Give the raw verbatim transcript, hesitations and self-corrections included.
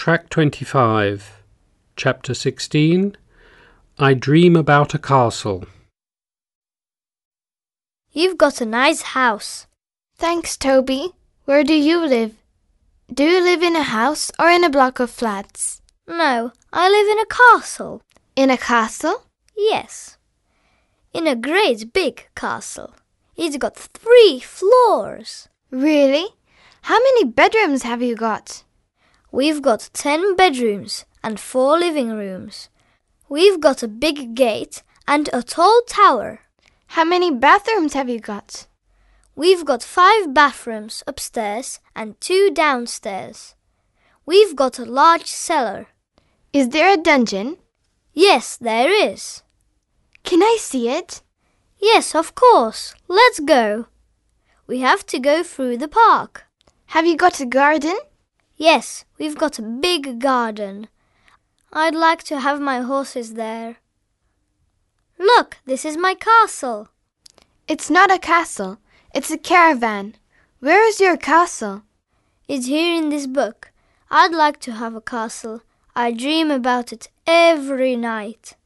Track twenty-five, Chapter sixteen, I Dream About a Castle. You've got a nice house. Thanks, Toby. Where do you live? Do you live in a house or in a block of flats? No, I live in a castle. In a castle? Yes. In a great big castle. It's got three floors. Really? How many bedrooms have you got? We've got ten bedrooms and four living rooms. We've got a big gate and a tall tower. How many bathrooms have you got? We've got five bathrooms upstairs and two downstairs. We've got a large cellar. Is there a dungeon? Yes, there is. Can I see it? Yes, of course. Let's go. We have to go through the park. Have you got a garden? Yes, we've got a big garden. I'd like to have my horses there. Look, this is my castle. It's not a castle. It's a caravan. Where is your castle? It's here in this book. I'd like to have a castle. I dream about it every night.